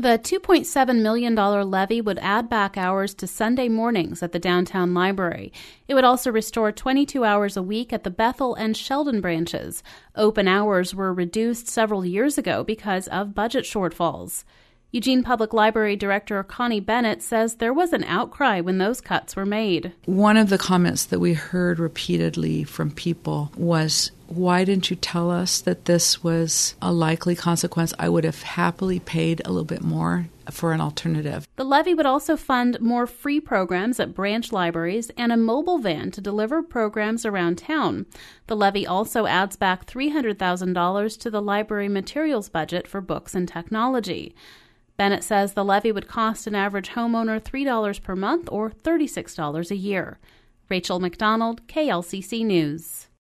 The $2.7 million levy would add back hours to Sunday mornings at the downtown library. It would also restore 22 hours a week at the Bethel and Sheldon branches. Open hours were reduced several years ago because of budget shortfalls. Eugene Public Library Director Connie Bennett says there was an outcry when those cuts were made. One of the comments that we heard repeatedly from people was, why didn't you tell us that this was a likely consequence? I would have happily paid a little bit more for an alternative. The levy would also fund more free programs at branch libraries and a mobile van to deliver programs around town. The levy also adds back $300,000 to the library materials budget for books and technology. Bennett says the levy would cost an average homeowner $3 per month or $36 a year. Rachel McDonald, KLCC News.